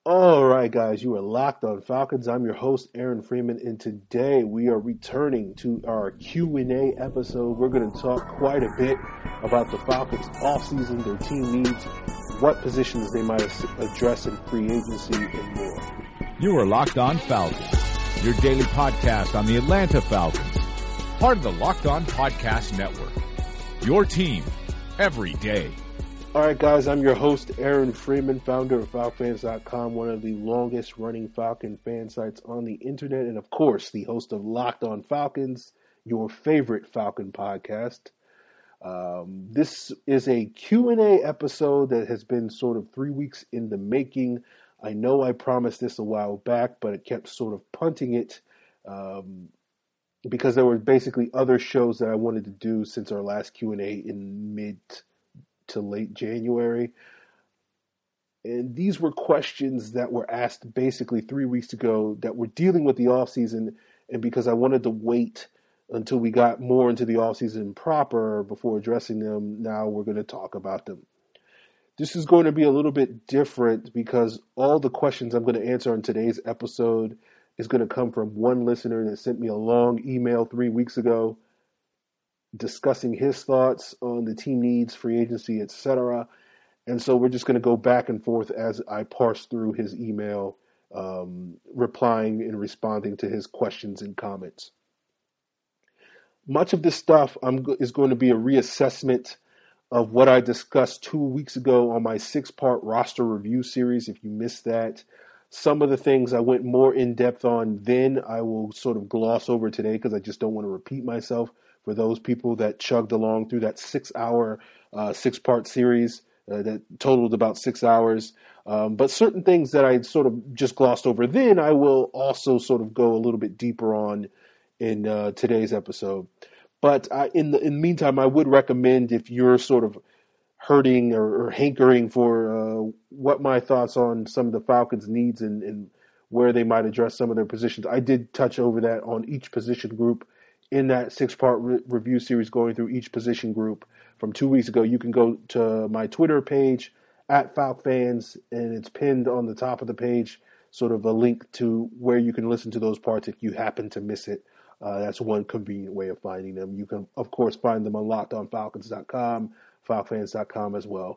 All right, guys, you are locked on Falcons. I'm your host, Aaron Freeman, and today we are returning to our Q&A episode. We're going to talk quite a bit about the Falcons offseason, their team needs, what positions they might address in free agency, and more. You are Locked On Falcons, your daily podcast on the Atlanta Falcons, part of the Locked On Podcast Network, your team every day. All right, guys, I'm your host, Aaron Freeman, founder of FalcFans.com, one of the longest-running Falcon fan sites on the internet, and, of course, the host of Locked On Falcons, your favorite Falcon podcast. This is a Q&A episode that has been sort of 3 weeks in the making. I know I promised this a while back, but it kept sort of punting it because there were basically other shows that I wanted to do since our last Q&A in mid to late January. And these were questions that were asked basically 3 weeks ago that were dealing with the offseason. And because I wanted to wait until we got more into the offseason proper before addressing them, now we're going to talk about them. This is going to be a little bit different because all the questions I'm going to answer on today's episode is going to come from one listener that sent me a long email 3 weeks ago discussing his thoughts on the team needs, free agency, etc. And so we're just going to go back and forth as I parse through his email, replying and responding to his questions and comments. Much of this stuff is going to be a reassessment of what I discussed 2 weeks ago on my 6-part roster review series. If you missed that, some of the things I went more in depth on then I will sort of gloss over today because I just don't want to repeat myself for those people that chugged along through that 6-hour, 6-part series that totaled about 6 hours. But certain things that I sort of just glossed over then, I will also sort of go a little bit deeper on in today's episode. But in the meantime, I would recommend if you're sort of hurting or hankering for what my thoughts on some of the Falcons' needs and where they might address some of their positions. I did touch over that on each position group in that 6-part review series going through each position group from 2 weeks ago. You can go to my Twitter page at FalcFans, and it's pinned on the top of the page, sort of a link to where you can listen to those parts if you happen to miss it. That's one convenient way of finding them. You can, of course, find them on LockedOnFalcons.com, FalcFans.com as well.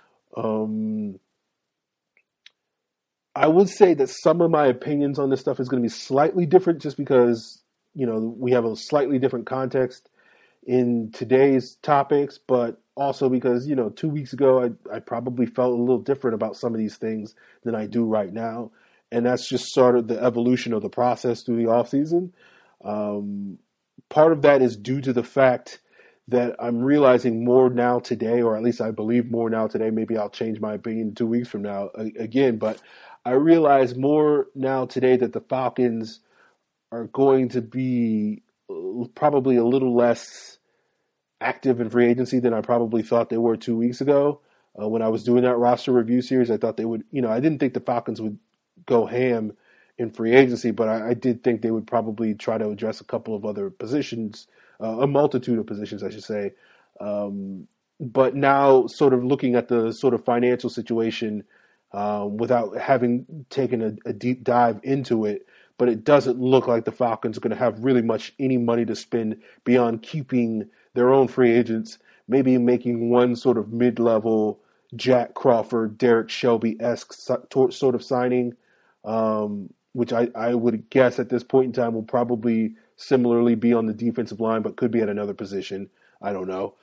I would say that some of my opinions on this stuff is going to be slightly different just because, you know, we have a slightly different context in today's topics, but also because, you know, 2 weeks ago, I probably felt a little different about some of these things than I do right now. And that's just sort of the evolution of the process through the offseason. Part of that is due to the fact that I'm realizing more now today, or at least I believe more now today. Maybe I'll change my opinion 2 weeks from now again, but I realize more now today that the Falcons are going to be probably a little less active in free agency than I probably thought they were 2 weeks ago. When I was doing that roster review series, I thought they would, you know, I didn't think the Falcons would go ham in free agency, but I did think they would probably try to address a couple of other positions, a multitude of positions, I should say. But now sort of looking at the sort of financial situation without having taken a deep dive into it, but it doesn't look like the Falcons are going to have really much any money to spend beyond keeping their own free agents, maybe making one sort of mid-level Jack Crawford, Derek Shelby-esque sort of signing, which I would guess at this point in time will probably similarly be on the defensive line, but could be at another position. I don't know.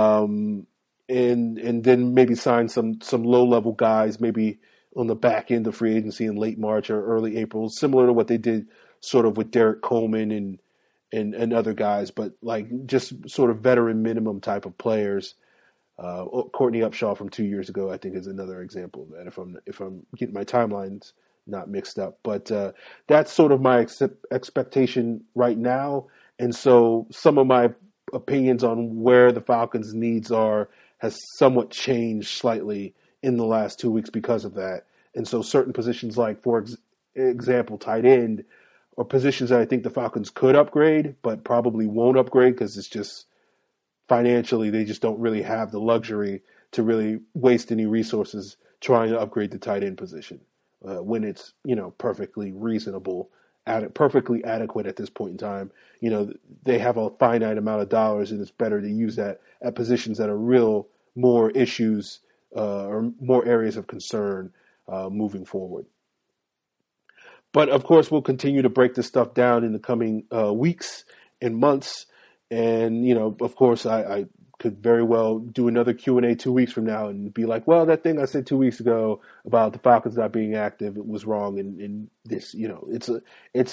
And then maybe sign some low-level guys, maybe on the back end of free agency in late March or early April, similar to what they did sort of with Derek Coleman and other guys, but like just sort of veteran minimum type of players. Courtney Upshaw from 2 years ago, I think, is another example of that. If I'm getting my timelines not mixed up, but that's sort of my expectation right now. And so some of my opinions on where the Falcons' needs are has somewhat changed slightly in the last 2 weeks because of that. And so certain positions like, for example, tight end, or positions that I think the Falcons could upgrade, but probably won't upgrade because it's just financially they just don't really have the luxury to really waste any resources trying to upgrade the tight end position. when it's, perfectly reasonable, perfectly adequate at this point in time. They have a finite amount of dollars, and it's better to use that at positions that are more issues or more areas of concern moving forward. But of course, we'll continue to break this stuff down in the coming weeks and months. And, of course, I could very well do another Q&A 2 weeks from now and be like, well, that thing I said 2 weeks ago about the Falcons not being active, it was wrong. And this, it's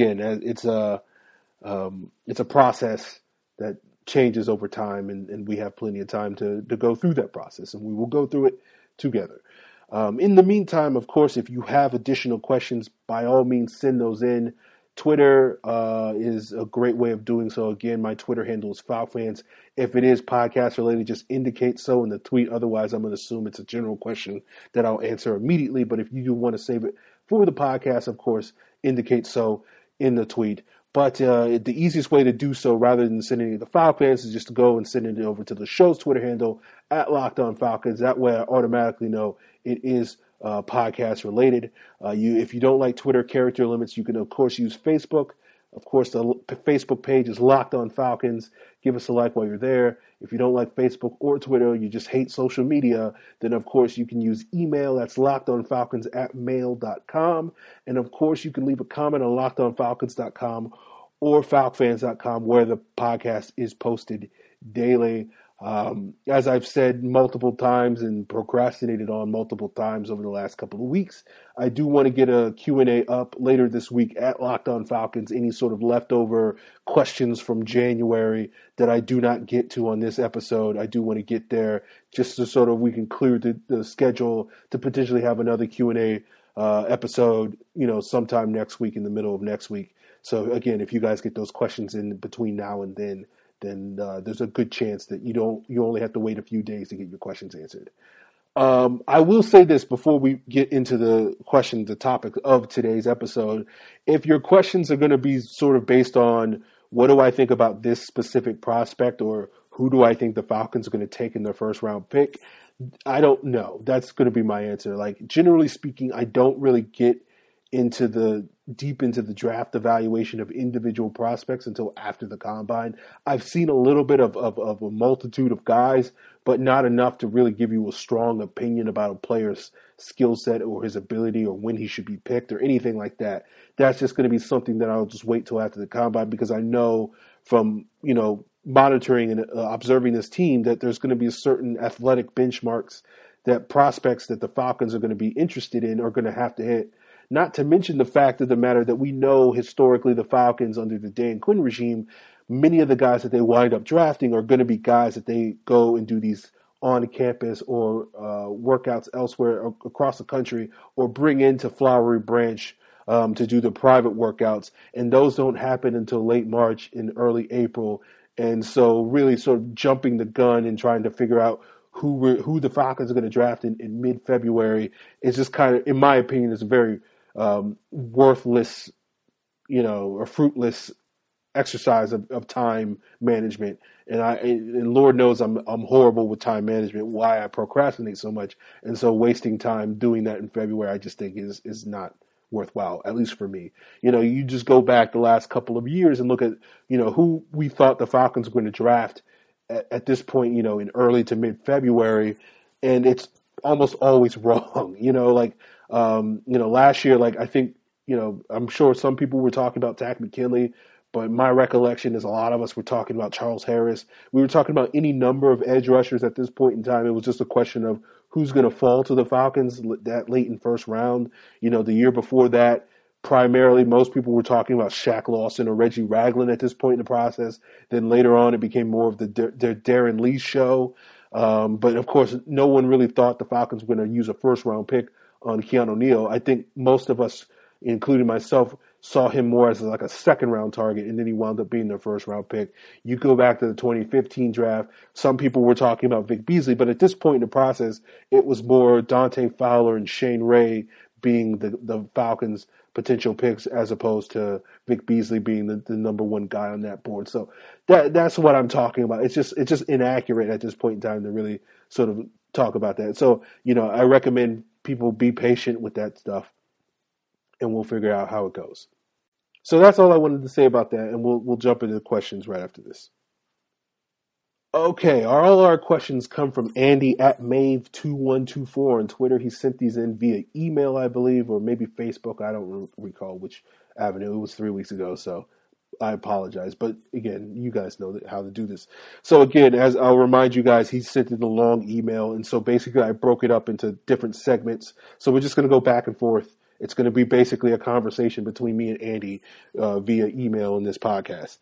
a process that changes over time, and we have plenty of time to go through that process, and we will go through it together. In the meantime, of course, if you have additional questions, by all means, send those in. Twitter is a great way of doing so. Again, my Twitter handle is FalcFans. If it is podcast related, just indicate so in the tweet. Otherwise, I'm going to assume it's a general question that I'll answer immediately. But if you do want to save it for the podcast, of course, indicate so in the tweet. But the easiest way to do so, rather than sending it to FalcFans, is just to go and send it over to the show's Twitter handle at Locked On Falcons. That way, I automatically know it is podcast related. If you don't like Twitter character limits, you can of course use Facebook. Of course, the Facebook page is Locked On Falcons. Give us a like while you're there. If you don't like Facebook or Twitter, you just hate social media, then of course you can use email. That's lockedonfalcons@mail.com. And of course, you can leave a comment on lockedonfalcons.com or falcfans.com, where the podcast is posted daily. As I've said multiple times and procrastinated on multiple times over the last couple of weeks, I do want to get a Q&A up later this week at Locked On Falcons. Any sort of leftover questions from January that I do not get to on this episode, I do want to get there just so sort of we can clear the schedule to potentially have another Q&A episode, sometime next week, in the middle of next week. So again, if you guys get those questions in between now and then there's a good chance that you only have to wait a few days to get your questions answered. I will say this before we get into the topic of today's episode. If your questions are going to be sort of based on what do I think about this specific prospect, or who do I think the Falcons are going to take in their first round pick, I don't know. That's going to be my answer. Like, generally speaking, I don't really get deep into the draft evaluation of individual prospects until after the combine. I've seen a little bit of a multitude of guys, but not enough to really give you a strong opinion about a player's skill set or his ability or when he should be picked or anything like that. That's just going to be something that I'll just wait till after the combine, because I know from, monitoring and observing this team that there's going to be certain athletic benchmarks that prospects that the Falcons are going to be interested in are going to have to hit. Not to mention the fact of the matter that we know historically the Falcons under the Dan Quinn regime, many of the guys that they wind up drafting are going to be guys that they go and do these on campus or workouts elsewhere across the country, or bring into Flowery Branch to do the private workouts. And those don't happen until late March and early April. And so really sort of jumping the gun and trying to figure out who the Falcons are going to draft in mid-February is just kind of, in my opinion, is a very worthless, or fruitless exercise of time management. And Lord knows I'm horrible with time management, why I procrastinate so much. And so wasting time doing that in February, I just think is not worthwhile, at least for me. You just go back the last couple of years and look at, who we thought the Falcons were going to draft at this point, in early to mid-February, and it's almost always wrong. Last year, I think, I'm sure some people were talking about Takk McKinley, but my recollection is a lot of us were talking about Charles Harris. We were talking about any number of edge rushers at this point in time. It was just a question of who's going to fall to the Falcons that late in first round. The year before that, primarily, most people were talking about Shaq Lawson or Reggie Ragland at this point in the process. Then later on, it became more of the Darren Lee show. But of course, no one really thought the Falcons were going to use a first-round pick on Keanu Neal. I think most of us, including myself, saw him more as like a second-round target, and then he wound up being their first-round pick. You go back to the 2015 draft, some people were talking about Vic Beasley, but at this point in the process, it was more Dante Fowler and Shane Ray being the Falcons' potential picks, as opposed to Vic Beasley being the number one guy on that board. So that's what I'm talking about. It's just inaccurate at this point in time to really sort of talk about that. So, I recommend people be patient with that stuff, and we'll figure out how it goes. So that's all I wanted to say about that, and we'll jump into the questions right after this. Okay, all our questions come from Andy at Mave2124 on Twitter. He sent these in via email, I believe, or maybe Facebook. I don't recall which avenue. It was 3 weeks ago, so I apologize. But again, you guys know how to do this. So again, as I'll remind you guys, he sent in a long email, and so basically I broke it up into different segments. So we're just going to go back and forth. It's going to be basically a conversation between me and Andy via email in this podcast.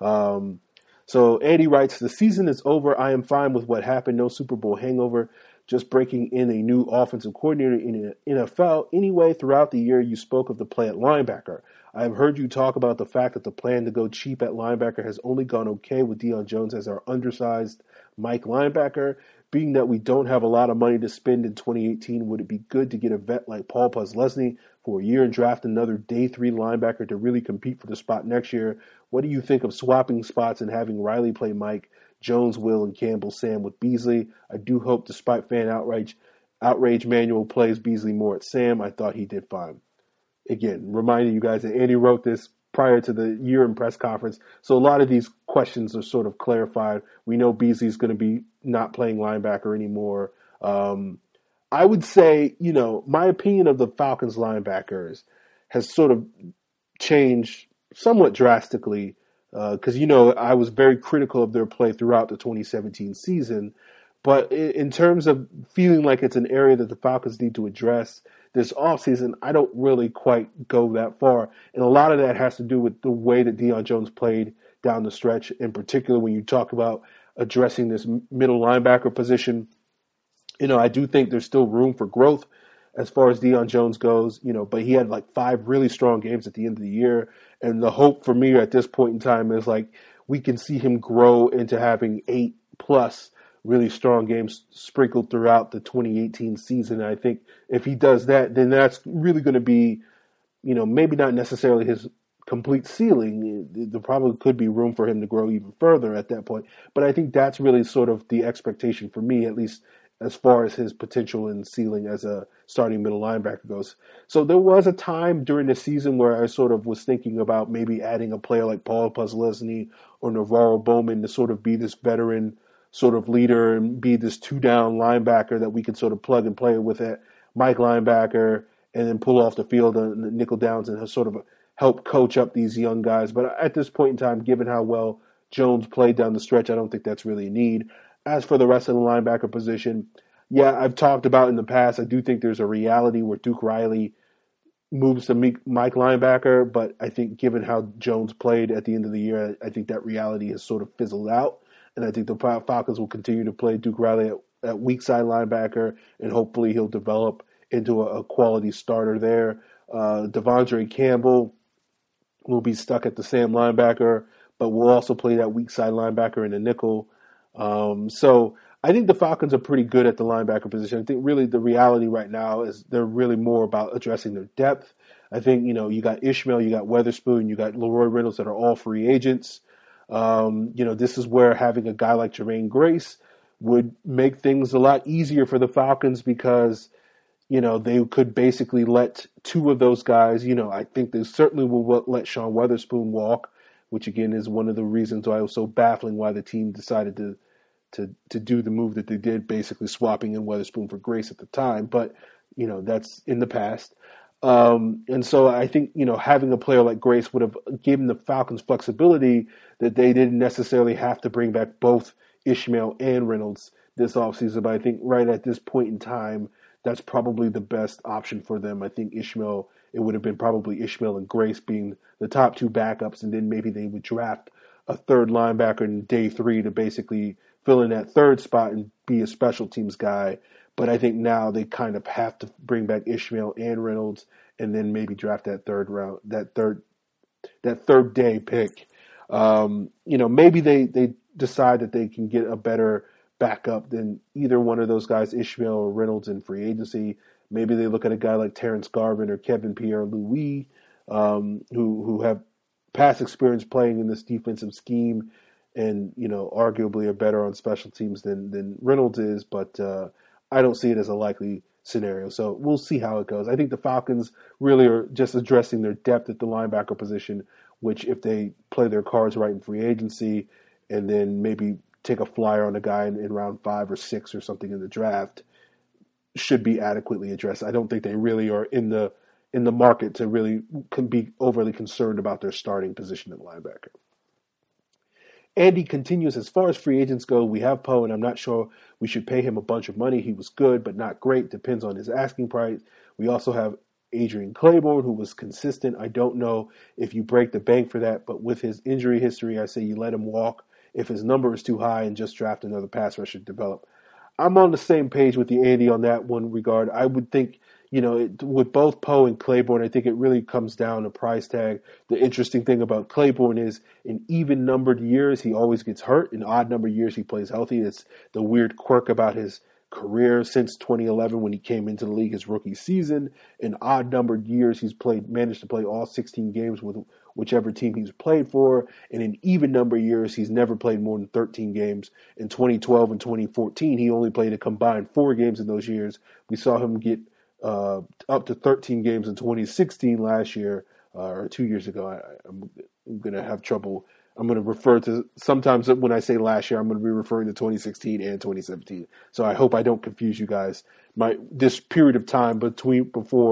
So Andy writes, the season is over. I am fine with what happened. No Super Bowl hangover. Just breaking in a new offensive coordinator in the NFL. Anyway, throughout the year, you spoke of the play at linebacker. I have heard you talk about the fact that the plan to go cheap at linebacker has only gone okay with Deion Jones as our undersized Mike linebacker. Being that we don't have a lot of money to spend in 2018, would it be good to get a vet like Paul Posluszny for a year and draft another day 3 linebacker to really compete for the spot next year? What do you think of swapping spots and having Riley play Mike, Jones, Will, and Campbell, Sam with Beasley? I do hope, despite fan outrage Manuel plays Beasley more at Sam. I thought he did fine. Again, reminding you guys that Andy wrote this prior to the year-end press conference, so a lot of these questions are sort of clarified. We know Beasley's going to be not playing linebacker anymore. I would say, my opinion of the Falcons linebackers has sort of changed somewhat drastically because, I was very critical of their play throughout the 2017 season. But in terms of feeling like it's an area that the Falcons need to address this offseason, I don't really quite go that far. And a lot of that has to do with the way that Deion Jones played down the stretch, in particular when you talk about addressing this middle linebacker position. I do think there's still room for growth as far as Deion Jones goes, but he had like 5 really strong games at the end of the year. And the hope for me at this point in time is like we can see him grow into having 8+ really strong games sprinkled throughout the 2018 season. And I think if he does that, then that's really going to be, maybe not necessarily his complete ceiling. There probably could be room for him to grow even further at that point. But I think that's really sort of the expectation for me, at least as far as his potential and ceiling as a starting middle linebacker goes. So there was a time during the season where I sort of was thinking about maybe adding a player like Paul Posluszny or Navarro Bowman to sort of be this veteran sort of leader and be this 2-down linebacker that we could sort of plug and play with at Mike linebacker and then pull off the field on the nickel downs and sort of help coach up these young guys. But at this point in time, given how well Jones played down the stretch, I don't think that's really a need. As for the rest of the linebacker position, yeah, I've talked about in the past, I do think there's a reality where Duke Riley moves to Mike linebacker, but I think given how Jones played at the end of the year, I think that reality has sort of fizzled out. And I think the Falcons will continue to play Duke Riley at weak side linebacker, and hopefully he'll develop into a quality starter there. Devondre Campbell will be stuck at the Sam linebacker, but will also play that weak side linebacker in the nickel. So I think the Falcons are pretty good at the linebacker position. I think really the reality right now is they're really more about addressing their depth. I think, you got Ishmael, you got Weatherspoon, you got Leroy Reynolds that are all free agents. This is where having a guy like Jermaine Grace would make things a lot easier for the Falcons because, they could basically let 2 of those guys, I think they certainly will let Sean Weatherspoon walk, which again is one of the reasons why it was so baffling why the team decided to do the move that they did, basically swapping in Weatherspoon for Grace at the time. But, that's in the past. And so I think, having a player like Grace would have given the Falcons flexibility that they didn't necessarily have to bring back both Ishmael and Reynolds this offseason. But I think right at this point in time, that's probably the best option for them. I think it would have been probably Ishmael and Grace being the top 2 backups, and then maybe they would draft a third linebacker in day 3 to basically fill in that third spot and be a special teams guy. But I think now they kind of have to bring back Ishmael and Reynolds and then maybe draft that third day pick. Maybe they decide that they can get a better backup than either one of those guys, Ishmael or Reynolds, in free agency. Maybe they look at a guy like Terrence Garvin or Kevin Pierre-Louis, who have past experience playing in this defensive scheme and, arguably are better on special teams than Reynolds is. But I don't see it as a likely scenario. So we'll see how it goes. I think the Falcons really are just addressing their depth at the linebacker position, which if they play their cards right in free agency and then maybe take a flyer on a guy in round 5 or 6 or something in the draft, should be adequately addressed. I don't think they really are in the market to really can be overly concerned about their starting position at linebacker. Andy continues, as far as free agents go, we have Poe, and I'm not sure we should pay him a bunch of money. He was good, but not great. Depends on his asking price. We also have Adrian Claiborne, who was consistent. I don't know if you break the bank for that, but with his injury history, I say you let him walk. If his number is too high, and just draft another pass rusher to develop. I'm on the same page with the Andy on that one regard. I would think, with both Poe and Claiborne, I think it really comes down to price tag. The interesting thing about Claiborne is in even numbered years, he always gets hurt. In odd numbered years, he plays healthy. It's the weird quirk about his career since 2011 when he came into the league his rookie season. In odd numbered years, he's managed to play all 16 games with whichever team he's played for. And in even number of years, he's never played more than 13 games. In 2012 and 2014, he only played a combined 4 games in those years. We saw him get up to 13 games in 2016 last year, or 2 years ago. I'm going to have trouble. I'm going to refer to, sometimes when I say last year, I'm going to be referring to 2016 and 2017. So I hope I don't confuse you guys. This period of time between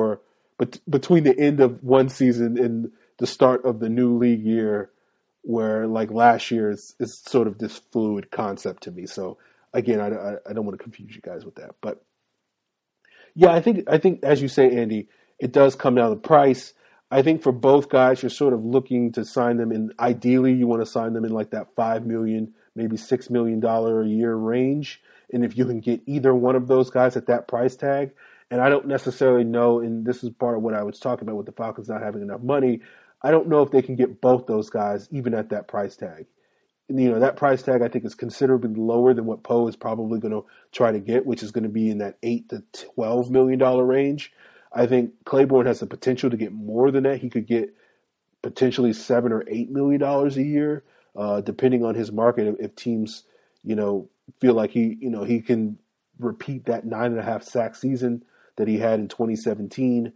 the end of one season and the start of the new league year, where like last year is sort of this fluid concept to me. So again, I don't want to confuse you guys with that. But yeah, I think as you say, Andy, it does come down to price. I think for both guys, you're sort of looking to sign them in. Ideally, you want to sign them in like that $5 million, maybe $6 million a year range. And if you can get either one of those guys at that price tag, and I don't necessarily know, and this is part of what I was talking about with the Falcons not having enough money, I don't know if they can get both those guys even at that price tag. And, that price tag I think is considerably lower than what Poe is probably going to try to get, which is going to be in that $8 to $12 million range. I think Claiborne has the potential to get more than that. He could get potentially $7 or $8 million a year, depending on his market. If teams, feel like he can repeat that 9.5 sack season that he had in 2017.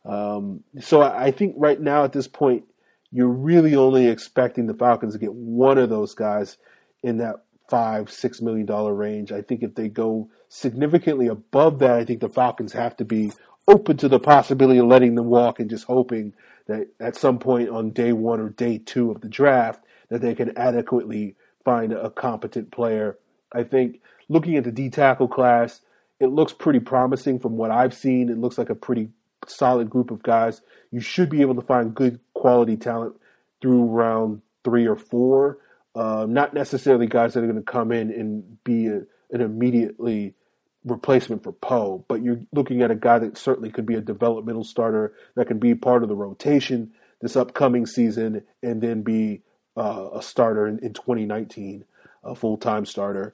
So I think right now at this point, you're really only expecting the Falcons to get one of those guys in that $5-6 million range. I think if they go significantly above that, I think the Falcons have to be open to the possibility of letting them walk and just hoping that at some point on day 1 or day 2 of the draft that they can adequately find a competent player. I think looking at the D-tackle class, it looks pretty promising from what I've seen. It looks like a pretty solid group of guys. You should be able to find good quality talent through round 3 or 4. Not necessarily guys that are going to come in and be an immediately replacement for Poe, but you're looking at a guy that certainly could be a developmental starter that can be part of the rotation this upcoming season and then be a starter in 2019, a full-time starter.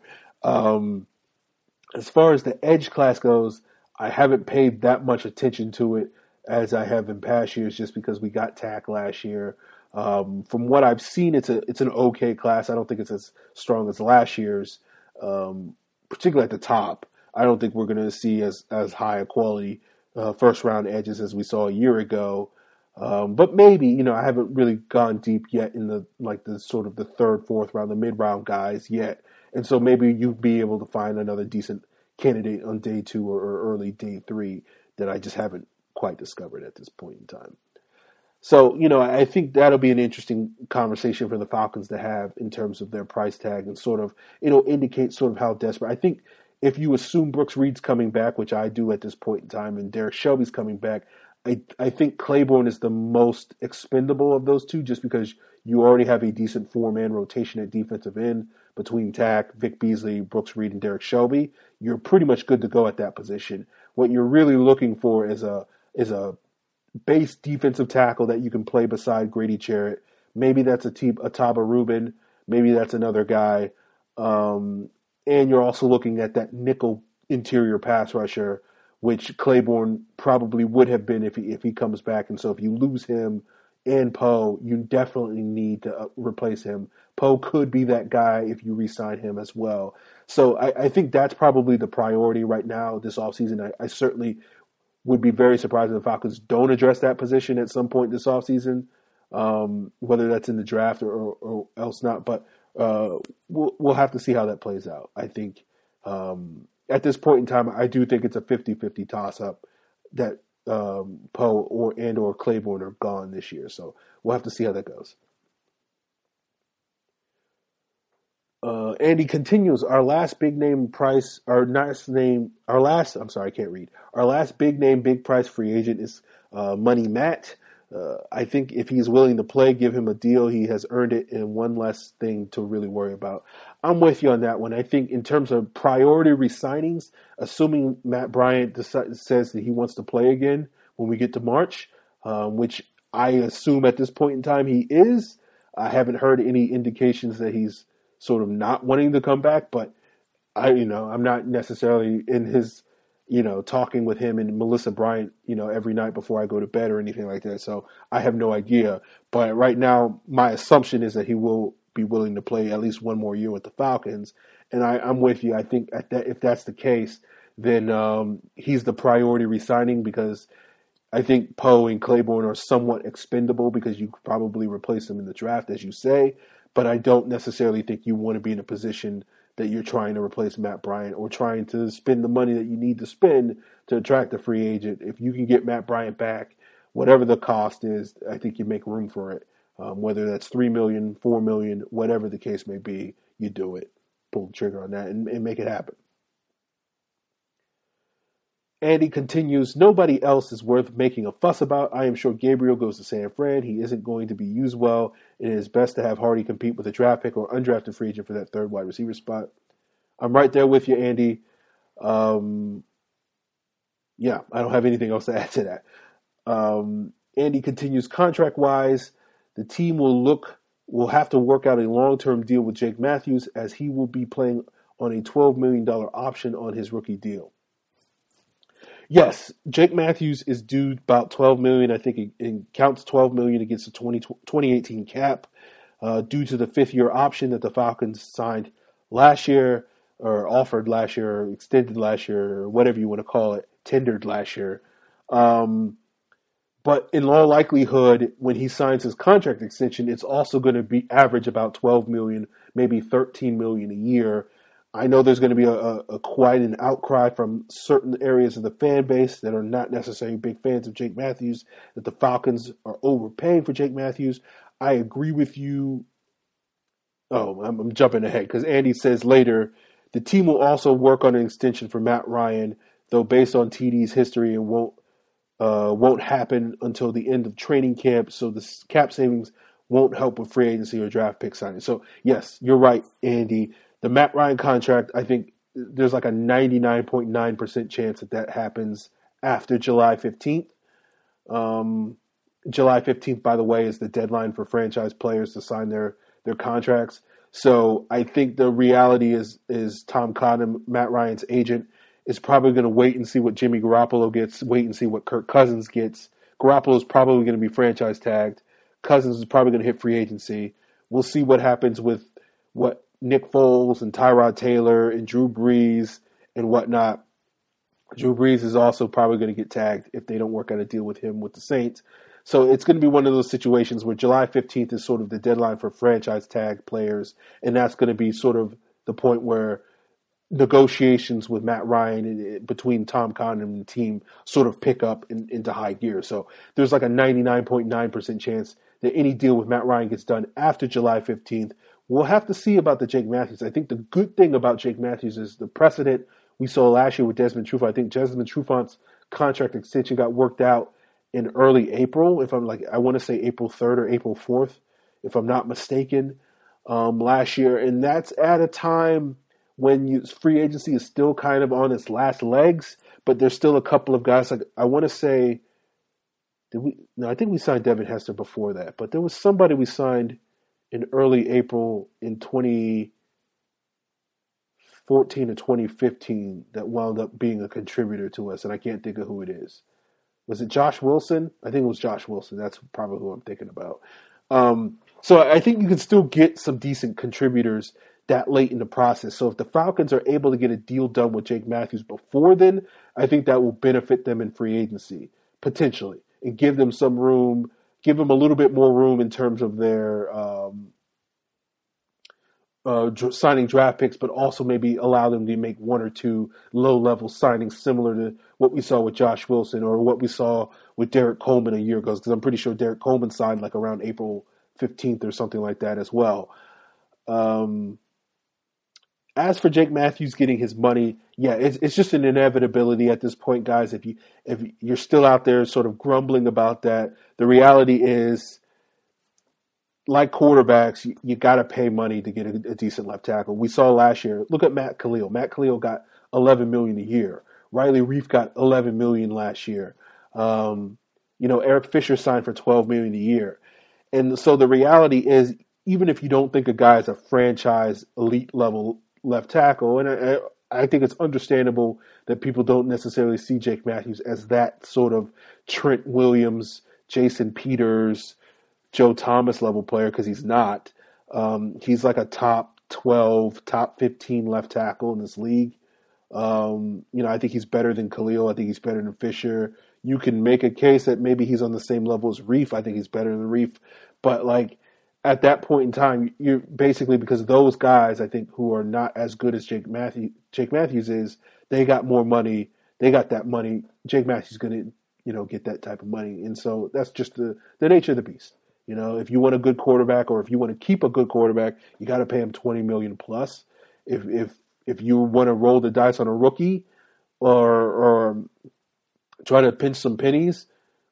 As far as the edge class goes, I haven't paid that much attention to it as I have in past years just because we got Tack last year. From what I've seen, it's an okay class. I don't think it's as strong as last year's, particularly at the top. I don't think we're going to see as high a quality first-round edges as we saw a year ago. But maybe, I haven't really gone deep yet in the sort of the 3rd, 4th round, the mid-round guys yet. And so maybe you'll be able to find another decent candidate on day 2 or early day 3 that I just haven't quite discovered at this point in time. So, I think that'll be an interesting conversation for the Falcons to have in terms of their price tag and sort of, it'll indicate sort of how desperate. I think if you assume Brooks Reed's coming back, which I do at this point in time, and Derek Shelby's coming back, I think Claiborne is the most expendable of those two just because you already have a decent 4-man rotation at defensive end between Tack, Vic Beasley, Brooks Reed, and Derek Shelby. You're pretty much good to go at that position. What you're really looking for is a base defensive tackle that you can play beside Grady Jarrett. Maybe that's a Taba Rubin. Maybe that's another guy. And you're also looking at that nickel interior pass rusher, which Claiborne probably would have been if he comes back. And so if you lose him, and Poe, you definitely need to replace him. Poe could be that guy if you re-sign him as well. So I think that's probably the priority right now this offseason. I certainly would be very surprised if the Falcons don't address that position at some point this offseason, whether that's in the draft or else not. But we'll have to see how that plays out. I think at this point in time, I do think it's a 50-50 toss-up that Poe or Claiborne are gone this year. So we'll have to see how that goes. Andy continues. Our last big name big price free agent is Money Matt. I think if he's willing to play, give him a deal. He has earned it, and one less thing to really worry about. I'm with you on that one. I think in terms of priority re-signings, assuming Matt Bryant says that he wants to play again when we get to March, which I assume at this point in time he is. I haven't heard any indications that he's sort of not wanting to come back, but I'm not necessarily in his, talking with him and Melissa Bryant, every night before I go to bed or anything like that. So I have no idea. But right now, my assumption is that he will be willing to play at least one more year with the Falcons. And I'm with you. I think if that's the case, then he's the priority re-signing, because I think Poe and Claiborne are somewhat expendable because you could probably replace them in the draft, as you say. But I don't necessarily think you want to be in a position that you're trying to replace Matt Bryant or trying to spend the money that you need to spend to attract a free agent. If you can get Matt Bryant back, whatever the cost is, I think you make room for it. Whether that's $3 million, $4 million, whatever the case may be, you do it. Pull the trigger on that and make it happen. Andy continues, nobody else is worth making a fuss about. I am sure Gabriel goes to San Fran. He isn't going to be used well. It is best to have Hardy compete with a draft pick or undrafted free agent for that third wide receiver spot. I'm right there with you, Andy. I don't have anything else to add to that. Andy continues, contract-wise, the team will have to work out a long-term deal with Jake Matthews, as he will be playing on a $12 million option on his rookie deal. Yes, Jake Matthews is due about $12 million. I think it counts $12 million against the 2018 cap due to the fifth-year option that the Falcons signed last year, or offered last year, or extended last year, or whatever you want to call it, tendered last year. But in all likelihood, when he signs his contract extension, it's also going to be average about $12 million, maybe $13 million a year. I know there's going to be a quite an outcry from certain areas of the fan base that are not necessarily big fans of Jake Matthews, that the Falcons are overpaying for Jake Matthews. I agree with you. Oh, I'm jumping ahead because Andy says later, the team will also work on an extension for Matt Ryan, though based on TD's history, it won't happen until the end of training camp, so the cap savings won't help with free agency or draft pick signing. So, yes, you're right, Andy. The Matt Ryan contract, I think there's like a 99.9% chance that happens after July 15th. July 15th, by the way, is the deadline for franchise players to sign their contracts. So I think the reality is Tom Cotton, Matt Ryan's agent, is probably going to wait and see what Jimmy Garoppolo gets, wait and see what Kirk Cousins gets. Garoppolo is probably going to be franchise tagged. Cousins is probably going to hit free agency. We'll see what happens with what Nick Foles and Tyrod Taylor and Drew Brees and whatnot. Drew Brees is also probably going to get tagged if they don't work out a deal with him with the Saints. So it's going to be one of those situations where July 15th is sort of the deadline for franchise tag players, and that's going to be sort of the point where negotiations with Matt Ryan between Tom Condon and the team sort of pick up into high gear. So there's like a 99.9% chance that any deal with Matt Ryan gets done after July 15th. We'll have to see about the Jake Matthews. I think the good thing about Jake Matthews is the precedent we saw last year with Desmond Trufant. I think Desmond Trufant's contract extension got worked out in early April, I want to say April 3rd or April 4th, if I'm not mistaken, last year. And that's at a time when free agency is still kind of on its last legs, but there's still a couple of guys. Like I want to say, I think we signed Devin Hester before that, but there was somebody we signed in early April in 2014 or 2015 that wound up being a contributor to us, and I can't think of who it is. Was it Josh Wilson? I think it was Josh Wilson. That's probably who I'm thinking about. So I think you can still get some decent contributors that late in the process. So if the Falcons are able to get a deal done with Jake Matthews before then, I think that will benefit them in free agency, potentially, and give them some room, give them a little bit more room in terms of their signing draft picks, but also maybe allow them to make one or two low-level signings similar to what we saw with Josh Wilson or what we saw with Derek Coleman a year ago, because I'm pretty sure Derek Coleman signed like around April 15th or something like that as well. As for Jake Matthews getting his money, yeah, it's just an inevitability at this point, guys. If you're still out there sort of grumbling about that, the reality is, like quarterbacks, you got to pay money to get a decent left tackle. We saw last year. Look at Matt Khalil. Matt Khalil got $11 million a year. Riley Reiff got $11 million last year. Eric Fisher signed for $12 million a year. And so the reality is, even if you don't think a guy is a franchise elite level left tackle, and I think it's understandable that people don't necessarily see Jake Matthews as that sort of Trent Williams, Jason Peters, Joe Thomas level player, because he's not. He's like a top 12, top 15 left tackle in this league. I think he's better than Khalil. I think he's better than Fisher. You can make a case that maybe he's on the same level as Reiff. I think he's better than Reiff. But like at that point in time, you're basically, because those guys, I think, who are not as good as Jake Matthews is, they got more money. They got that money. Jake Matthews is going to, get that type of money. And so that's just the nature of the beast. If you want a good quarterback, or if you want to keep a good quarterback, you got to pay him $20 million plus. If you want to roll the dice on a rookie, or try to pinch some pennies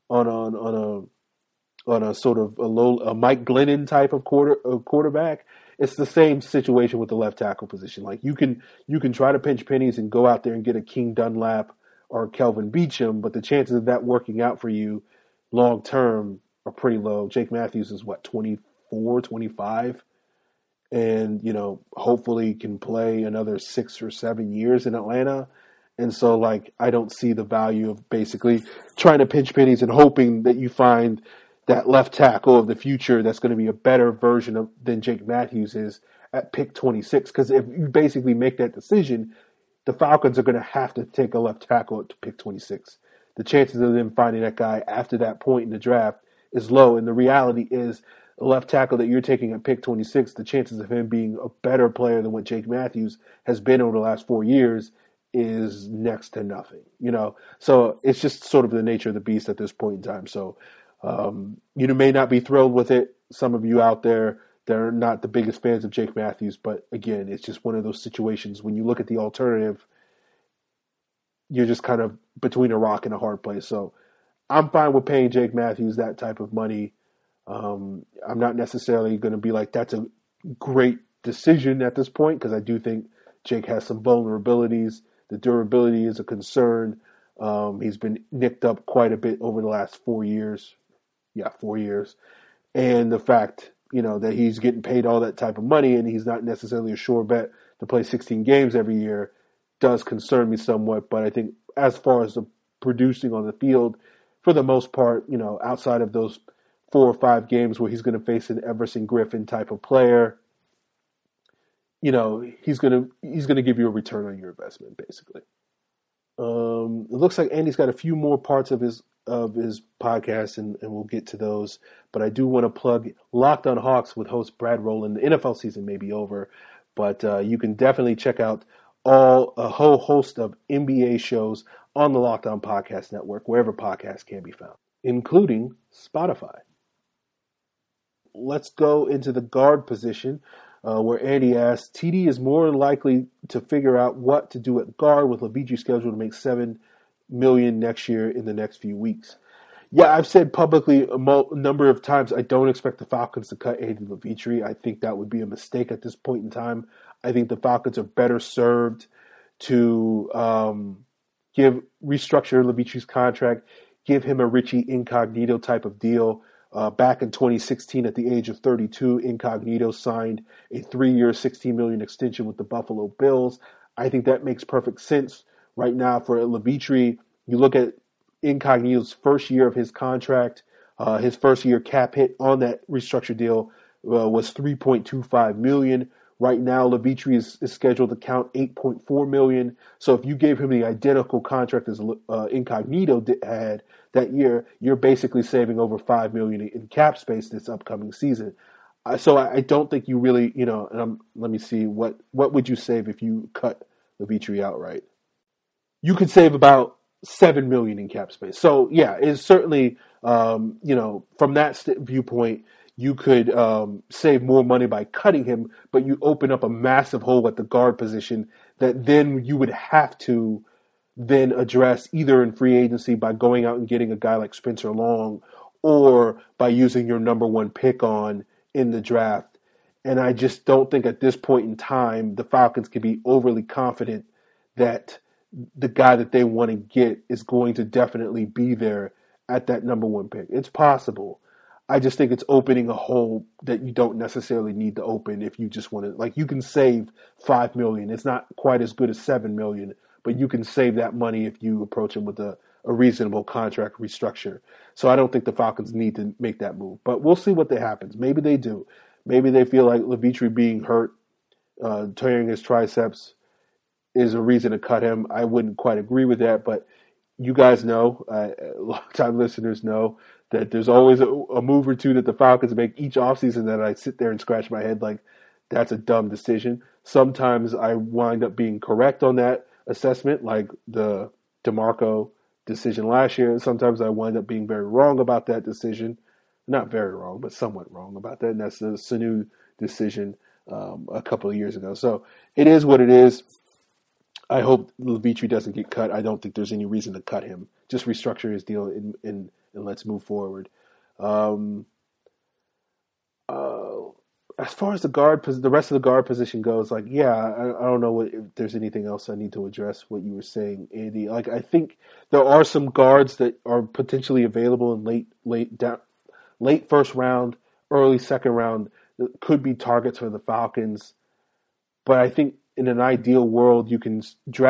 on a sort of a Mike Glennon type of quarterback, it's the same situation with the left tackle position. Like you can try to pinch pennies and go out there and get a King Dunlap or Kelvin Beachum, but the chances of that working out for you long term are pretty low. Jake Matthews is 24, 25, and hopefully can play another 6 or 7 years in Atlanta. And so I don't see the value of basically trying to pinch pennies and hoping that you find that left tackle of the future that's going to be a better version than Jake Matthews is at pick 26. Because if you basically make that decision, the Falcons are going to have to take a left tackle at pick 26. The chances of them finding that guy after that point in the draft is low. And the reality is, the left tackle that you're taking at pick 26, the chances of him being a better player than what Jake Matthews has been over the last 4 years is next to nothing. So it's just sort of the nature of the beast at this point in time. So you may not be thrilled with it. Some of you out there, they're not the biggest fans of Jake Matthews, but again, it's just one of those situations when you look at the alternative, you're just kind of between a rock and a hard place. So I'm fine with paying Jake Matthews that type of money. I'm not necessarily going to be like, that's a great decision at this point, because I do think Jake has some vulnerabilities. The durability is a concern. He's been nicked up quite a bit over the last 4 years. Yeah, 4 years. And the fact, that he's getting paid all that type of money and he's not necessarily a sure bet to play 16 games every year does concern me somewhat. But I think as far as the producing on the field, for the most part, outside of those 4 or 5 games where he's going to face an Everson Griffin type of player, he's going to give you a return on your investment, basically. It looks like Andy's got a few more parts of his podcast, and we'll get to those. But I do want to plug Locked on Hawks with host Brad Rowland. The NFL season may be over, but you can definitely check out a whole host of NBA shows on the Locked On Podcast Network, wherever podcasts can be found, including Spotify. Let's go into the guard position, where Andy asks, TD is more likely to figure out what to do at guard with Levitre scheduled to make $7 million next year in the next few weeks. Yeah, I've said publicly a number of times I don't expect the Falcons to cut Andy Levitre. I think that would be a mistake at this point in time. I think the Falcons are better served to restructure Levitre's contract, give him a Richie Incognito type of deal. Back in 2016, at the age of 32, Incognito signed a 3-year, $16 million extension with the Buffalo Bills. I think that makes perfect sense right now for Levitre. You look at Incognito's first year of his contract. His first year cap hit on that restructured deal was $3.25 million. Right now, Levitri is scheduled to count $8.4 million. So if you gave him the identical contract as Incognito had that year, you're basically saving over $5 million in cap space this upcoming season. So I don't think you really, let me see, what would you save if you cut Levitri outright? You could save about $7 million in cap space. So yeah, it's certainly, from that viewpoint, you could save more money by cutting him, but you open up a massive hole at the guard position that then you would have to then address either in free agency by going out and getting a guy like Spencer Long or by using your number one pick on in the draft. And I just don't think at this point in time the Falcons can be overly confident that the guy that they want to get is going to definitely be there at that number one pick. It's possible. I just think it's opening a hole that you don't necessarily need to open if you just want to. Like, you can save $5 million. It's not quite as good as $7 million, but you can save that money if you approach him with a reasonable contract restructure. So I don't think the Falcons need to make that move. But we'll see what happens. Maybe they do. Maybe they feel like Levitri being hurt, tearing his triceps, is a reason to cut him. I wouldn't quite agree with that, but you guys know, long-time listeners know, that there's always a move or two that the Falcons make each offseason that I sit there and scratch my head like, that's a dumb decision. Sometimes I wind up being correct on that assessment, like the DeMarco decision last year. Sometimes I wind up being very wrong about that decision. Not very wrong, but somewhat wrong about that, and that's the Sanu decision a couple of years ago. So it is what it is. I hope Levitri doesn't get cut. I don't think there's any reason to cut him. Just restructure his deal and let's move forward. As far as the rest of the guard position goes, I don't know if there's anything else I need to address what you were saying, Andy. Like, I think there are some guards that are potentially available in late first round, early second round that could be targets for the Falcons. But I think in an ideal world, you can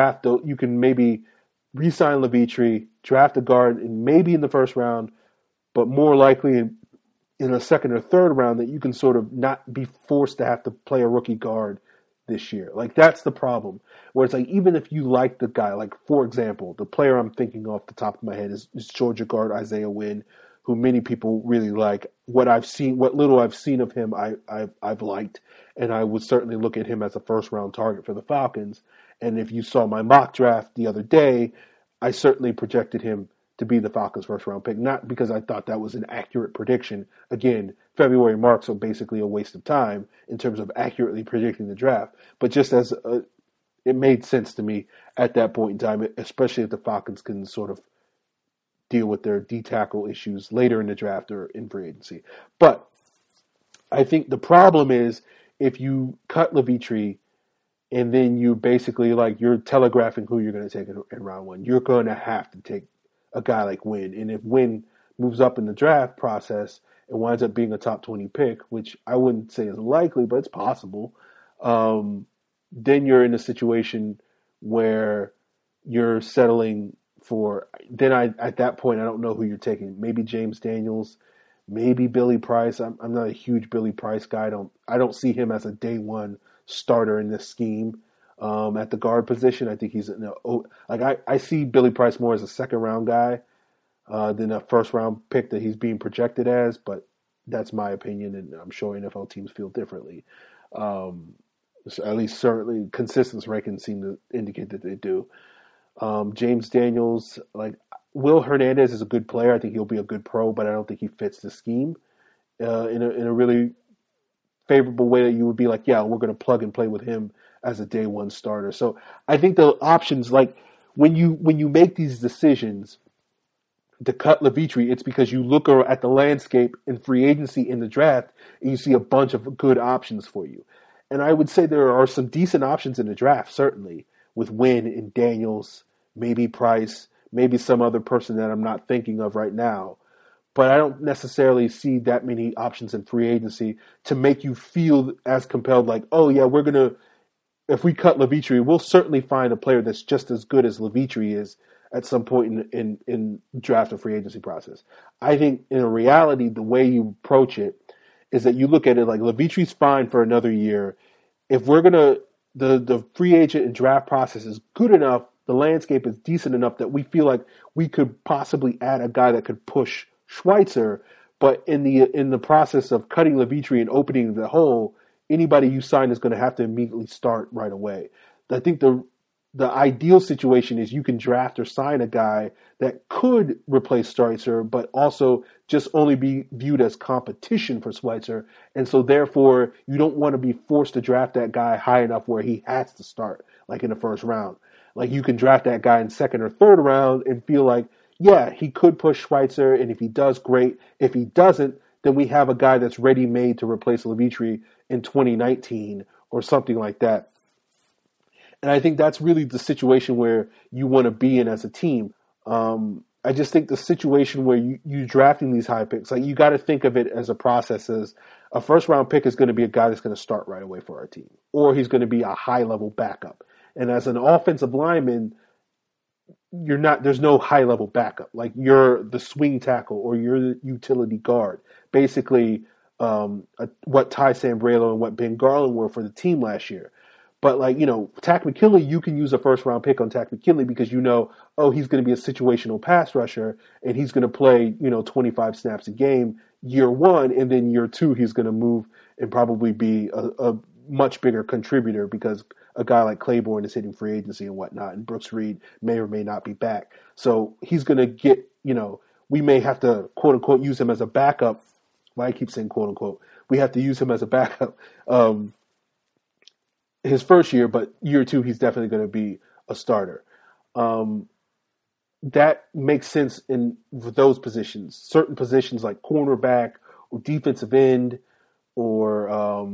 maybe re-sign Levitri, draft a guard, and maybe in the first round, but more likely in a second or third round that you can sort of not be forced to have to play a rookie guard this year. Like, that's the problem. Where it's like, even if you like the guy, like, for example, the player I'm thinking off the top of my head is Georgia guard Isaiah Wynn, who many people really like. What little I've seen of him, I've liked, and I would certainly look at him as a first-round target for the Falcons. And if you saw my mock draft the other day, I certainly projected him to be the Falcons' first-round pick, not because I thought that was an accurate prediction. Again, February marks are basically a waste of time in terms of accurately predicting the draft, but just as it made sense to me at that point in time, especially if the Falcons can sort of deal with their D-tackle issues later in the draft or in free agency. But I think the problem is if you cut Levitri and then you basically, you're telegraphing who you're going to take in round one, you're going to have to take a guy like Wynn. And if Wynn moves up in the draft process and winds up being a top 20 pick, which I wouldn't say is likely, but it's possible, then you're in a situation where you're settling for, at that point, I don't know who you're taking. Maybe James Daniels, maybe Billy Price. I'm not a huge Billy Price guy. I don't see him as a day one starter in this scheme. At the guard position, I think he's I see Billy Price more as a second round guy than a first round pick that he's being projected as. But that's my opinion, and I'm sure NFL teams feel differently. At least certainly consensus rankings seem to indicate that they do. James Daniels, Will Hernandez is a good player. I think he'll be a good pro, but I don't think he fits the scheme in a really favorable way that you would be like, yeah, we're going to plug and play with him as a day one starter. So I think the options, when you make these decisions to cut Levitri, it's because you look at the landscape in free agency in the draft and you see a bunch of good options for you. And I would say there are some decent options in the draft, certainly, with Wynn and Daniels, maybe Price, maybe some other person that I'm not thinking of right now. But I don't necessarily see that many options in free agency to make you feel as compelled, like, oh yeah, if we cut Levitri, we'll certainly find a player that's just as good as Levitri is at some point in draft and free agency process. I think in reality, the way you approach it is that you look at it like Levitri's fine for another year. If we're the free agent and draft process is good enough, the landscape is decent enough that we feel like we could possibly add a guy that could push Schweitzer. But in the process of cutting Levitri and opening the hole, anybody you sign is going to have to immediately start right away. I think the ideal situation is you can draft or sign a guy that could replace Schweitzer, but also just only be viewed as competition for Schweitzer. And so therefore, you don't want to be forced to draft that guy high enough where he has to start, like in the first round. Like you can draft that guy in second or third round and feel like, yeah, he could push Schweitzer, and if he does, great. If he doesn't, then we have a guy that's ready-made to replace Levitri in 2019 or something like that. And I think that's really the situation where you want to be in as a team. I just think the situation where you're drafting these high picks, like you got to think of it as a process as a first-round pick is going to be a guy that's going to start right away for our team, or he's going to be a high-level backup. And as an offensive lineman, there's no high level backup. Like you're the swing tackle or you're the utility guard. Basically, what Ty Sambrailo and what Ben Garland were for the team last year. But Takk McKinley, you can use a first round pick on Takk McKinley because he's going to be a situational pass rusher and he's going to play, 25 snaps a game year one, and then year two he's going to move and probably be a much bigger contributor because a guy like Claiborne is hitting free agency and whatnot, and Brooks Reed may or may not be back. So he's going to get, we may have to, quote unquote, use him as a backup. Why I keep saying quote unquote. We have to use him as a backup his first year, but year two, he's definitely going to be a starter. That makes sense for those positions. Certain positions like cornerback or defensive end or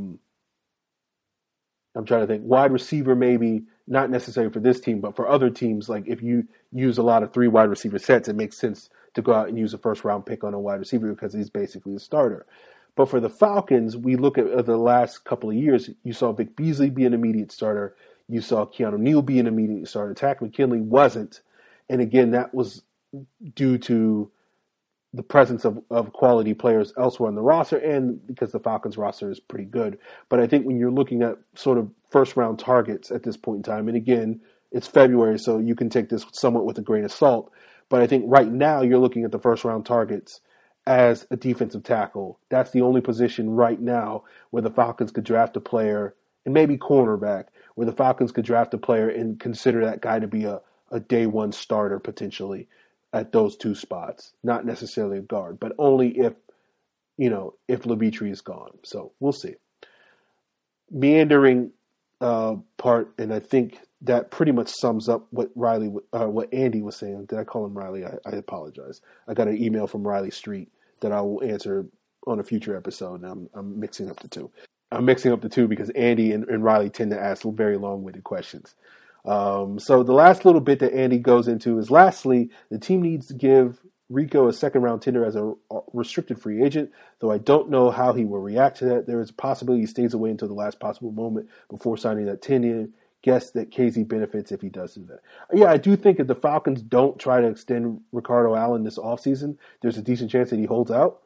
I'm trying to think. Wide receiver, maybe not necessary for this team, but for other teams, like if you use a lot of 3 wide receiver sets, it makes sense to go out and use a first round pick on a wide receiver because he's basically a starter. But for the Falcons, we look at the last couple of years, you saw Vic Beasley be an immediate starter. You saw Keanu Neal be an immediate starter. Takk McKinley wasn't. And again, that was due to the presence of quality players elsewhere on the roster and because the Falcons roster is pretty good. But I think when you're looking at sort of first round targets at this point in time, and again, it's February, so you can take this somewhat with a grain of salt. But I think right now you're looking at the first round targets as a defensive tackle. That's the only position right now where the Falcons could draft a player, and maybe cornerback, where the Falcons could draft a player and consider that guy to be a day one starter potentially at those 2 spots. Not necessarily a guard, but only if Levitri is gone. So we'll see. Meandering part, and I think that pretty much sums up what what Andy was saying. Did I call him Riley? I apologize. I got an email from Riley Street that I will answer on a future episode. And I'm mixing up the two. I'm mixing up the two because Andy and Riley tend to ask very long-winded questions. So the last little bit that Andy goes into is, lastly, the team needs to give Rico a second-round tender as a restricted free agent, though I don't know how he will react to that. There is a possibility he stays away until the last possible moment before signing that tenure. Guess that KZ benefits if he does do that. Yeah, I do think if the Falcons don't try to extend Ricardo Allen this offseason, there's a decent chance that he holds out.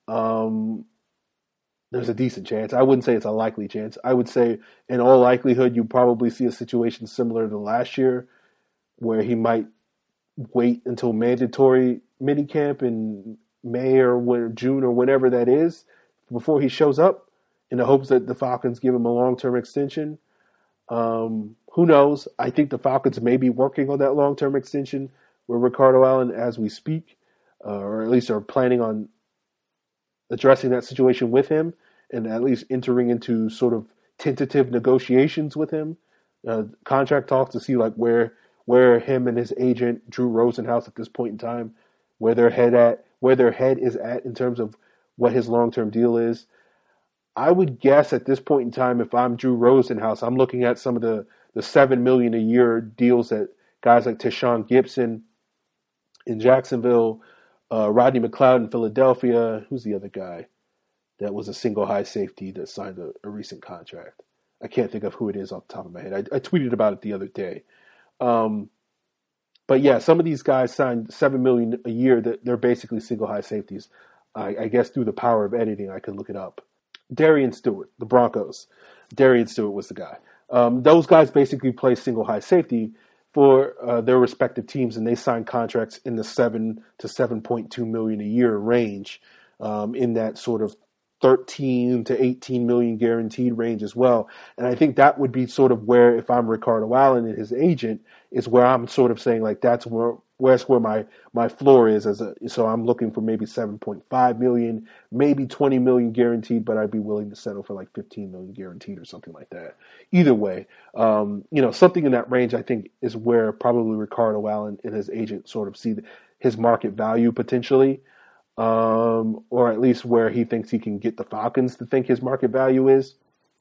There's a decent chance. I wouldn't say it's a likely chance. I would say in all likelihood you probably see a situation similar to last year where he might wait until mandatory minicamp in May or June or whenever that is before he shows up in the hopes that the Falcons give him a long-term extension. Who knows? I think the Falcons may be working on that long-term extension with Ricardo Allen as we speak, or at least are planning on addressing that situation with him and at least entering into sort of tentative negotiations with him, contract talks to see like where him and his agent Drew Rosenhaus at this point in time, where their head is at in terms of what his long-term deal is. I would guess at this point in time, if I'm Drew Rosenhaus, I'm looking at some of the $7 million a year deals that guys like Tashawn Gibson in Jacksonville, Rodney McLeod in Philadelphia. Who's the other guy that was a single high safety that signed a recent contract? I can't think of who it is off the top of my head. I tweeted about it the other day. But But yeah, some of these guys signed $7 million a year. That they're basically single high safeties. I guess through the power of editing, I could look it up. Darian Stewart, the Broncos. Darian Stewart was the guy. Those guys basically play single high safety for their respective teams, and they signed contracts in the 7 to 7.2 million a year range, in that sort of 13 to 18 million guaranteed range as well. And I think that would be sort of where, if I'm Ricardo Allen and his agent, is where I'm sort of saying like that's where my floor is so I'm looking for maybe 7.5 million, maybe 20 million guaranteed, but I'd be willing to settle for like 15 million guaranteed or something like that. Either way, something in that range I think is where probably Ricardo Allen and his agent sort of see his market value potentially. Or at least where he thinks he can get the Falcons to think his market value is.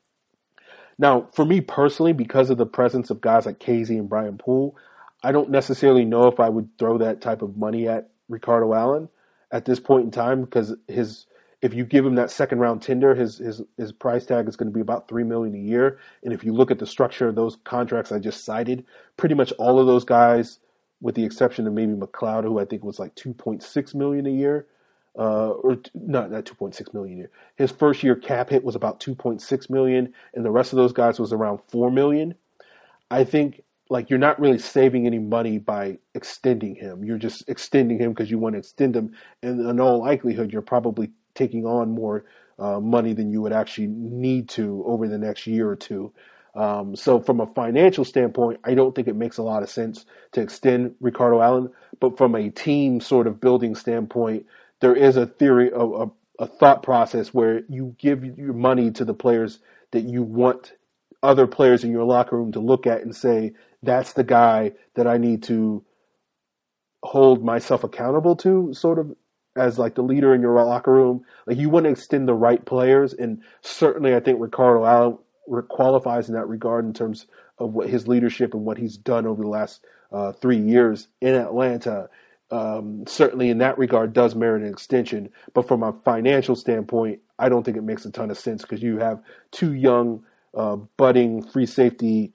Now, for me personally, because of the presence of guys like Kazee and Brian Poole, I don't necessarily know if I would throw that type of money at Ricardo Allen at this point in time, because if you give him that second round tender, his price tag is going to be about $3 million a year. And if you look at the structure of those contracts I just cited, pretty much all of those guys, with the exception of maybe McLeod, who I think was like $2.6 million a year. Or not 2.6 million a year. His first year cap hit was about 2.6 million, and the rest of those guys was around 4 million. I think like you're not really saving any money by extending him. You're just extending him because you want to extend him, and in all likelihood, you're probably taking on more money than you would actually need to over the next year or two. So from a financial standpoint, I don't think it makes a lot of sense to extend Ricardo Allen, but from a team sort of building standpoint, there is a theory of a thought process where you give your money to the players that you want other players in your locker room to look at and say, that's the guy that I need to hold myself accountable to, sort of as like the leader in your locker room. Like you want to extend the right players. And certainly I think Ricardo Allen qualifies in that regard in terms of what his leadership and what he's done over the last 3 years in Atlanta. Certainly in that regard does merit an extension, but from a financial standpoint, I don't think it makes a ton of sense because you have two young, budding free safety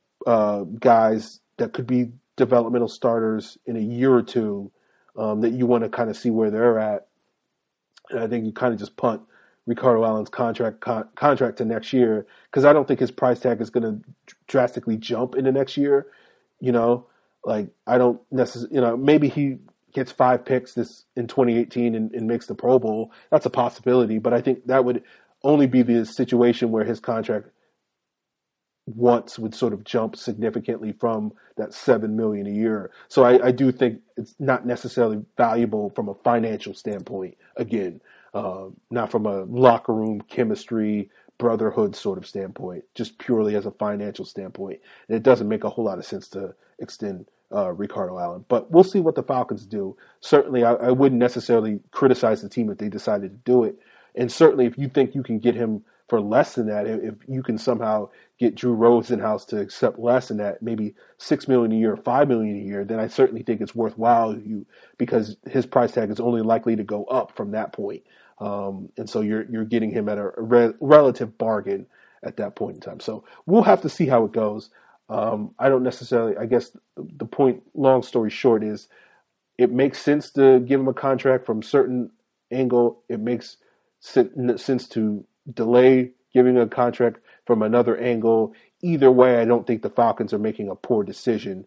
guys that could be developmental starters in a year or two that you want to kind of see where they're at. And I think you kind of just punt Ricardo Allen's contract to next year because I don't think his price tag is going to drastically jump in the next year, Like, I don't necessarily, maybe he gets 5 picks in 2018 and makes the Pro Bowl. That's a possibility, but I think that would only be the situation where his contract would sort of jump significantly from that $7 million a year. So I do think it's not necessarily valuable from a financial standpoint. Again, not from a locker room chemistry, brotherhood sort of standpoint, just purely as a financial standpoint. And it doesn't make a whole lot of sense to extend Ricardo Allen. But we'll see what the Falcons do. Certainly, I wouldn't necessarily criticize the team if they decided to do it. And certainly, if you think you can get him for less than that, if you can somehow get Drew Rosenhaus to accept less than that, maybe $6 million a year, $5 million a year, then I certainly think it's worthwhile because his price tag is only likely to go up from that point. And so you're getting him at a relative bargain at that point in time. So we'll have to see how it goes. I don't necessarily, I guess the point, long story short, is it makes sense to give him a contract from a certain angle. It makes sense to delay giving a contract from another angle. Either way, I don't think the Falcons are making a poor decision.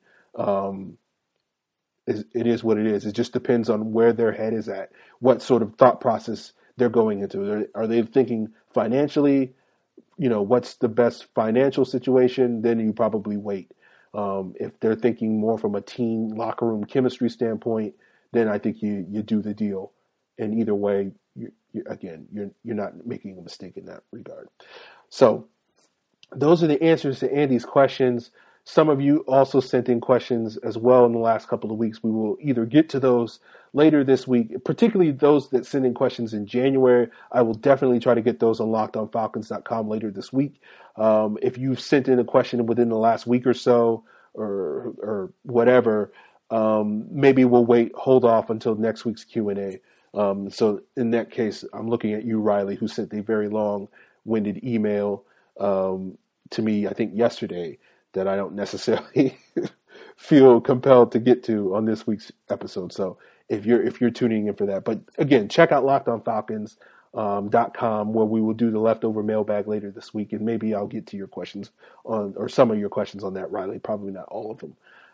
It is what it is. It just depends on where their head is at, what sort of thought process they're going into. Are they thinking financially? What's the best financial situation? Then you probably wait. If they're thinking more from a team locker room chemistry standpoint, then I think you do the deal. And either way, you're not making a mistake in that regard. So those are the answers to Andy's questions. Some of you also sent in questions as well in the last couple of weeks. We will either get to those later this week, particularly those that send in questions in January. I will definitely try to get those on LockedOnFalcons.com later this week. If you've sent in a question within the last week or so or whatever, maybe we'll hold off until next week's Q&A. So in that case, I'm looking at you, Riley, who sent a very long-winded email to me, I think yesterday, that I don't necessarily feel compelled to get to on this week's episode. So if you're tuning in for that, but again, check out LockedOnFalcons.com where we will do the leftover mailbag later this week, and maybe I'll get to your questions or some of your questions on that, Riley. Probably not all of them.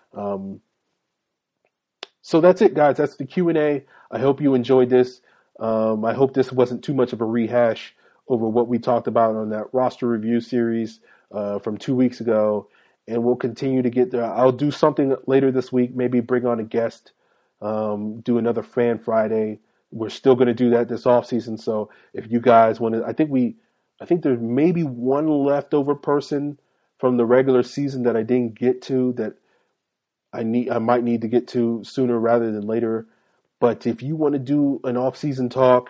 So that's it, guys. That's the Q&A. I hope you enjoyed this. I hope this wasn't too much of a rehash over what we talked about on that roster review series from 2 weeks ago. And we'll continue to get there. I'll do something later this week, maybe bring on a guest, do another Fan Friday. We're still going to do that this offseason. So if you guys want to, I think there's maybe one leftover person from the regular season that I didn't get to that I might need to get to sooner rather than later. But if you want to do an off-season talk,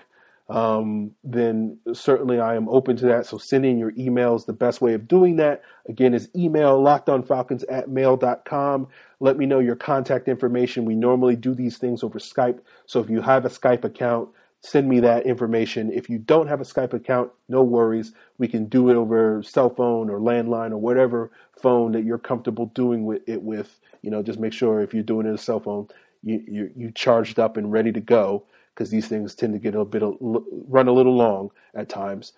then certainly I am open to that. So send in your emails. The best way of doing that, again, is email lockedonfalcons@mail.com. Let me know your contact information. We normally do these things over Skype. So if you have a Skype account, send me that information. If you don't have a Skype account, no worries. We can do it over cell phone or landline or whatever phone that you're comfortable doing it with. Just make sure if you're doing it on a cell phone, you charged up and ready to go, because these things tend to get run a little long at times.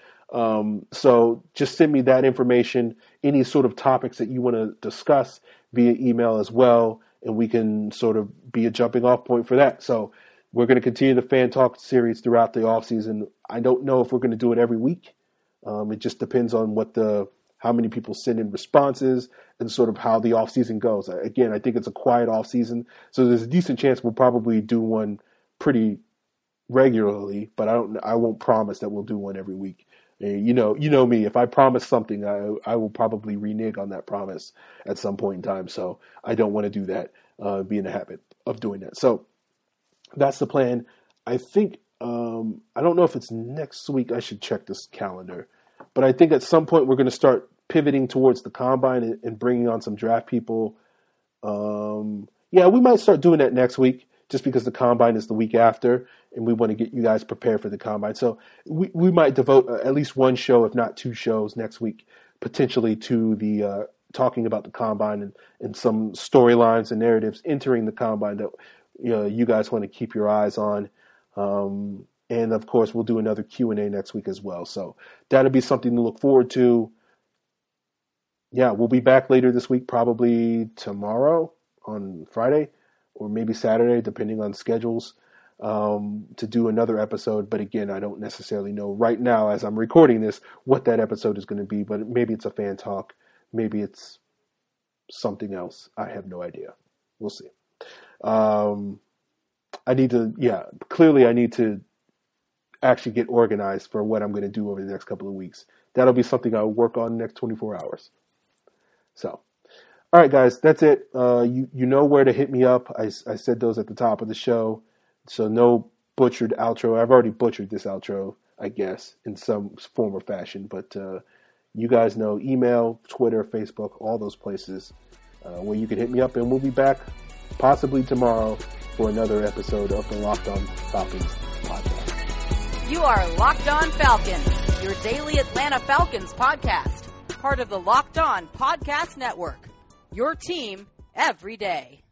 So just send me that information, any sort of topics that you want to discuss via email as well, and we can sort of be a jumping off point for that. So we're going to continue the Fan Talk series throughout the off season. I don't know if we're going to do it every week. It just depends on how many people send in responses and sort of how the off season goes. Again, I think it's a quiet off season, so there's a decent chance we'll probably do one pretty regularly, but I won't promise that we'll do one every week. You know me. If I promise something, I will probably renege on that promise at some point in time. So I don't want to do that. Be in the habit of doing that. So that's the plan. I think I don't know if it's next week. I should check this calendar, but I think at some point we're going to start pivoting towards the combine and bringing on some draft people. Yeah, we might start doing that next week, just because the combine is the week after, and we want to get you guys prepared for the combine. So we might devote at least one show, if not two shows next week, potentially to the talking about the combine and some storylines and narratives entering the combine that you guys want to keep your eyes on. And of course, we'll do another Q&A next week as well. So that'll be something to look forward to. Yeah, we'll be back later this week, probably tomorrow on Friday, or maybe Saturday, depending on schedules, to do another episode. But again, I don't necessarily know right now as I'm recording this what that episode is going to be, but maybe it's a fan talk. Maybe it's something else. I have no idea. We'll see. I need to actually get organized for what I'm going to do over the next couple of weeks. That'll be something I'll work on the next 24 hours. So, all right, guys, that's it. You know where to hit me up. I said those at the top of the show. So no butchered outro. I've already butchered this outro, I guess, in some form or fashion. But you guys know email, Twitter, Facebook, all those places where you can hit me up. And we'll be back possibly tomorrow for another episode of the Locked On Falcons podcast. You are Locked On Falcons, your daily Atlanta Falcons podcast. Part of the Locked On Podcast Network. Your team every day.